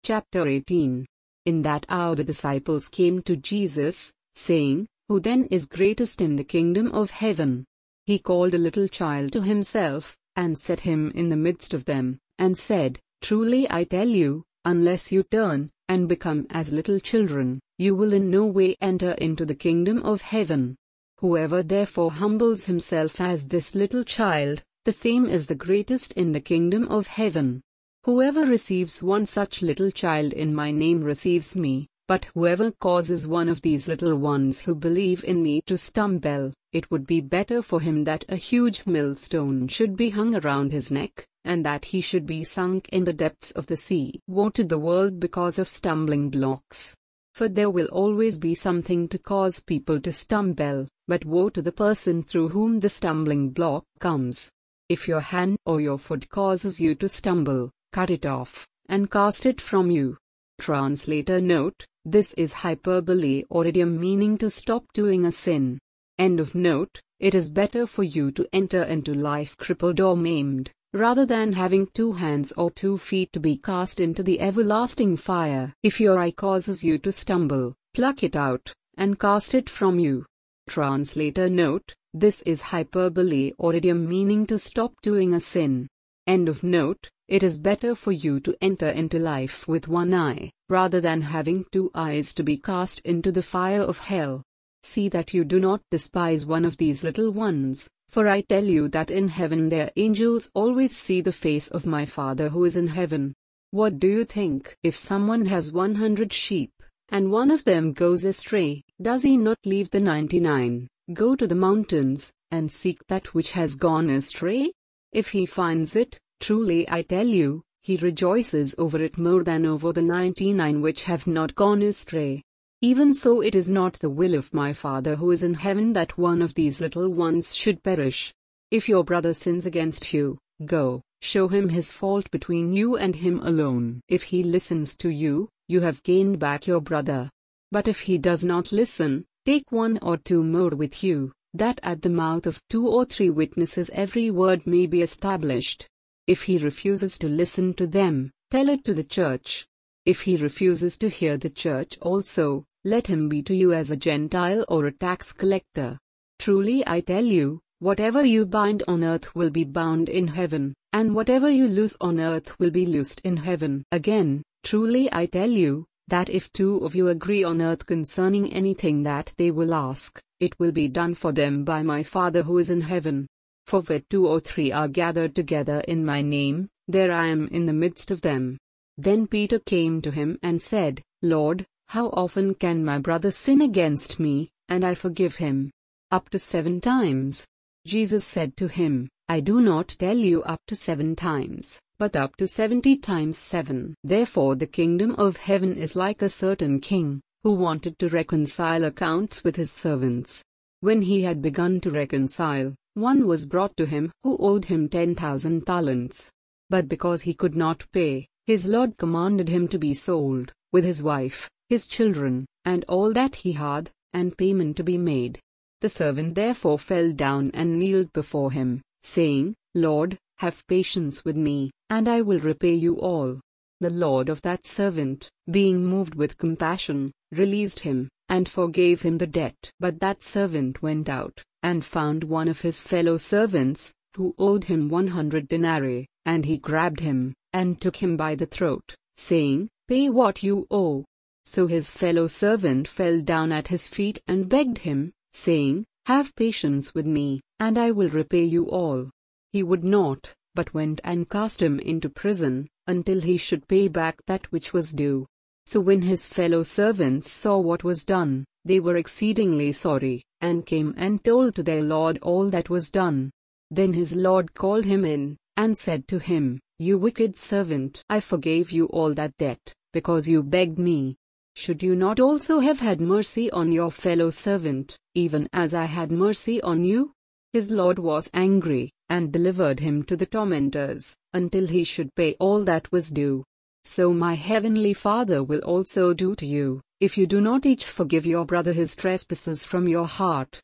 Chapter 18. In that hour the disciples came to Jesus, saying, Who then is greatest in the kingdom of heaven? He called a little child to himself, and set him in the midst of them, and said, Truly I tell you, unless you turn, and become as little children, you will in no way enter into the kingdom of heaven. Whoever therefore humbles himself as this little child, the same is the greatest in the kingdom of heaven. Whoever receives one such little child in my name receives me, but whoever causes one of these little ones who believe in me to stumble, it would be better for him that a huge millstone should be hung around his neck, and that he should be sunk in the depths of the sea. Woe to the world because of stumbling blocks! For there will always be something to cause people to stumble, but woe to the person through whom the stumbling block comes. If your hand or your foot causes you to stumble, cut it off, and cast it from you. Translator note, this is hyperbole or idiom meaning to stop doing a sin. End of note, it is better for you to enter into life crippled or maimed, rather than having 2 hands or 2 feet to be cast into the everlasting fire. If your eye causes you to stumble, pluck it out, and cast it from you. Translator note, this is hyperbole or idiom meaning to stop doing a sin. End of note, it is better for you to enter into life with 1 eye, rather than having 2 eyes to be cast into the fire of hell. See that you do not despise one of these little ones, for I tell you that in heaven their angels always see the face of my Father who is in heaven. What do you think? If someone has 100 sheep, and one of them goes astray, does he not leave the 99, go to the mountains, and seek that which has gone astray? If he finds it, truly I tell you, he rejoices over it more than over the 99 which have not gone astray. Even so it is not the will of my Father who is in heaven that one of these little ones should perish. If your brother sins against you, go, show him his fault between you and him alone. If he listens to you, you have gained back your brother. But if he does not listen, take 1 or 2 more with you, that at the mouth of 2 or 3 witnesses every word may be established. If he refuses to listen to them, tell it to the church. If he refuses to hear the church also, let him be to you as a Gentile or a tax collector. Truly I tell you, whatever you bind on earth will be bound in heaven, and whatever you loose on earth will be loosed in heaven. Again, truly I tell you, that if 2 of you agree on earth concerning anything that they will ask, it will be done for them by my Father who is in heaven. For where 2 or 3 are gathered together in my name, there I am in the midst of them. Then Peter came to him and said, Lord, how often can my brother sin against me, and I forgive him? Up to 7 times. Jesus said to him, I do not tell you up to 7 times, but up to 70 times 7. Therefore the kingdom of heaven is like a certain king, who wanted to reconcile accounts with his servants. When he had begun to reconcile, one was brought to him who owed him 10,000 talents. But because he could not pay, his lord commanded him to be sold, with his wife, his children, and all that he had, and payment to be made. The servant therefore fell down and kneeled before him, saying, Lord, have patience with me, and I will repay you all. The lord of that servant, being moved with compassion, released him, and forgave him the debt. But that servant went out, and found one of his fellow servants, who owed him 100 denarii, and he grabbed him, and took him by the throat, saying, Pay what you owe. So his fellow servant fell down at his feet and begged him, saying, Have patience with me, and I will repay you all. He would not, but went and cast him into prison, until he should pay back that which was due. So when his fellow servants saw what was done, they were exceedingly sorry, and came and told to their lord all that was done. Then his lord called him in, and said to him, You wicked servant, I forgave you all that debt, because you begged me. Should you not also have had mercy on your fellow servant, even as I had mercy on you? His lord was angry, and delivered him to the tormentors, until he should pay all that was due. So my heavenly Father will also do to you, if you do not each forgive your brother his trespasses from your heart.